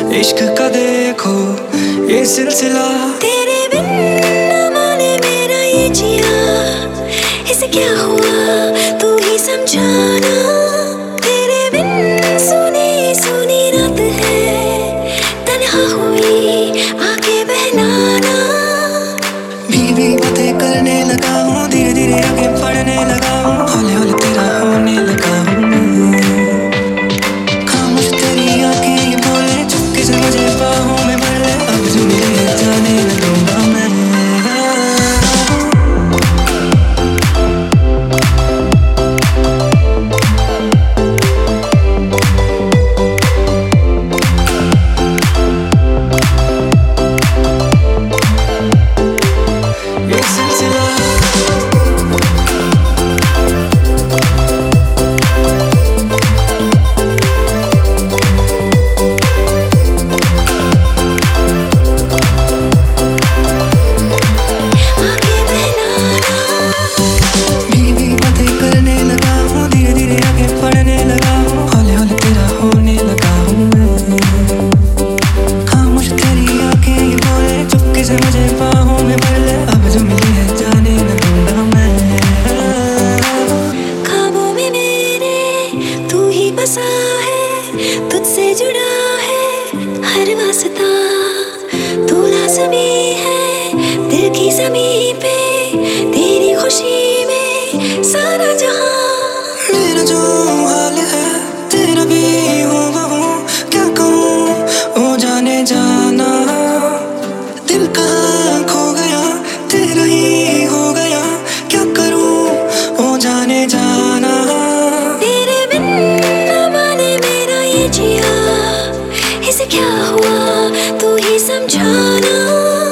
इश्क का देखो ये सिलसिला, तेरे बिन न माने मेरा ये जिया, इसे क्या हुआ तू ही समझाना। तेरे बिन सुनी सुनी रात है, तन्हा हुई आके बहलाना। भीगी बातें करने लगा हूँ, धीरे धीरे आगे बढ़ने लगा हूँ, हौले हौले तेरा होने लगा हूँ। खामोश तेरी आंखें ये बोले, चुपके से मुझे बाहों में भर ले, अब जो मिले जाने न दूंगा मैं। ये सिलसिला आके बहलाना। भीगी बातें करने लगा हूँ, धीरे धीरे आगे बढ़ने लगा हूँ, हौले हौले तेरा होने लगा हूँ मैं। खामोश तेरी आंखें ये बोले, चुपके से मुझे बाहों में भर ले, अब जो मिली है जाने न दूंगा मैं। ख्वाबों में मेरे तू ही बसा है, तुझसे जुड़ा है हर वास्ता। तू लाज़मी है दिल की ज़मीं पे, तेरी खुशी में सारा जहां। मेरा जो हाल है तेरा भी होगा हूँ, क्या कहूँ ओ जाने जाना। दिल कहाँ खो गया तेरा ही हो गया, क्या करूँ ओ जाने जाना। तेरे बिन न माने मेरा ये जिया, इसे क्या हुआ तू ही समझाना।